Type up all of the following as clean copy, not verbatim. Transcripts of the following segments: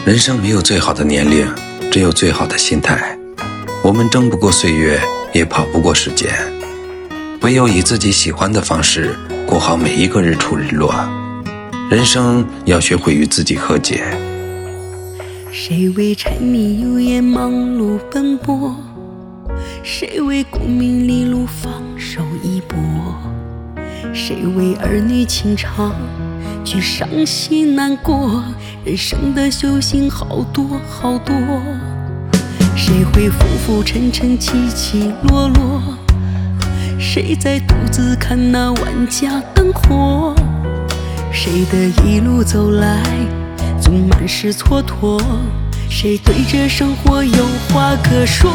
人生没有最好的年龄，只有最好的心态。我们争不过岁月，也跑不过时间，唯有以自己喜欢的方式过好每一个日出日落。人生要学会与自己和解。 谁为柴米油盐忙碌奔波，谁为功名利禄放手一搏，谁为儿女情长去伤心难过。人生的修行好多好多，谁会浮浮沉沉起起落落，谁在独自看那万家灯火。谁的一路走来总满是蹉跎，谁对着生活有话可说。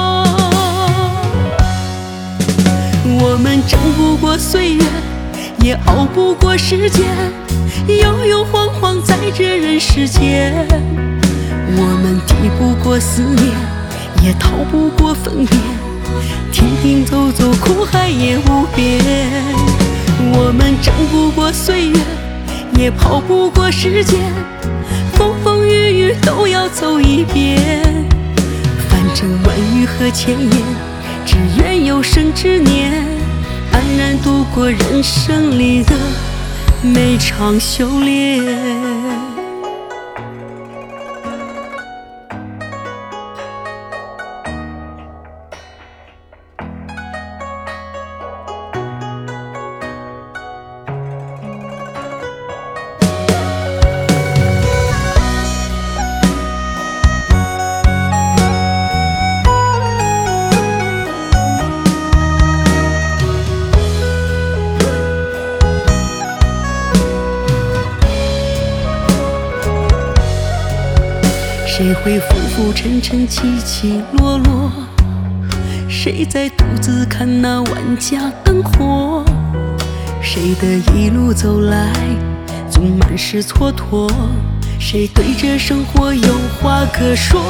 我们争不过岁月，也熬不过时间，悠悠晃晃在这人世间。我们抵不过思念，也逃不过分别，停停走走苦海也无边。我们争不过岁月，也跑不过时间，风风雨雨都要走一遍。反正万语和千言，只愿有生之年，安然度过人生里的每场修炼。谁会浮浮沉沉起起落落，谁在独自看那万家灯火。谁的一路走来总满是蹉跎，谁对着生活有话可说。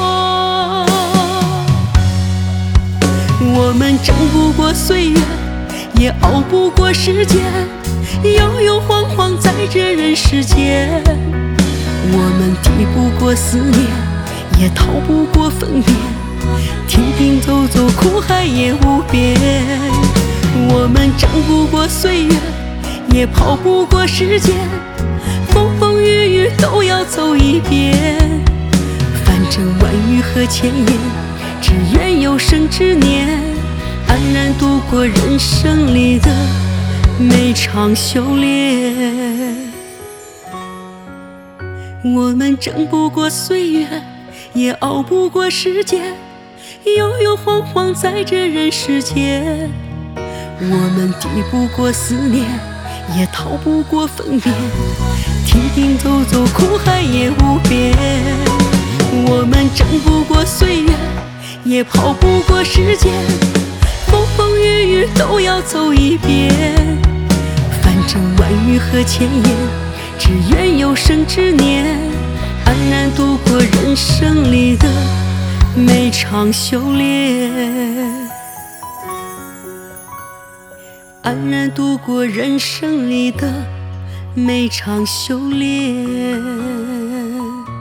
我们争不过岁月，也熬不过时间，悠悠晃晃在这人世间。我们抵不过思念，也逃不过分别，停停走走苦海也无边。我们争不过岁月，也跑不过时间，风风雨雨都要走一遍。反正万语和千言，只愿有生之年，安然度过人生里的每场修炼。我们争不过岁月，也熬不过时间，悠悠晃晃在这人世间。我们抵不过思念，也逃不过分别，停停走走苦海也无边。我们争不过岁月，也跑不过时间，风风雨雨都要走一遍。反正万语和千言，只愿有生之年，安然度过人生里的每场修炼，安然度过人生里的每场修炼。